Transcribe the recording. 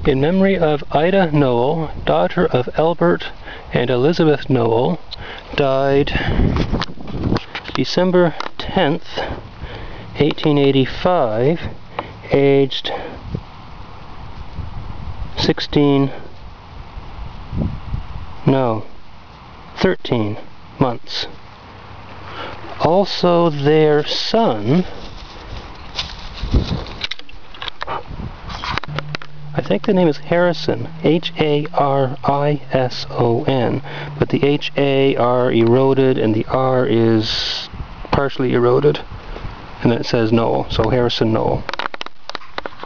In memory of Ida Noel, daughter of Albert and Elizabeth Noel, died December 10th, 1885, aged 13 months. Also their son, I think the name is Harrison, H-A-R-I-S-O-N, but the H-A are eroded and the R is partially eroded, and then it says Noel, so Harrison Noel.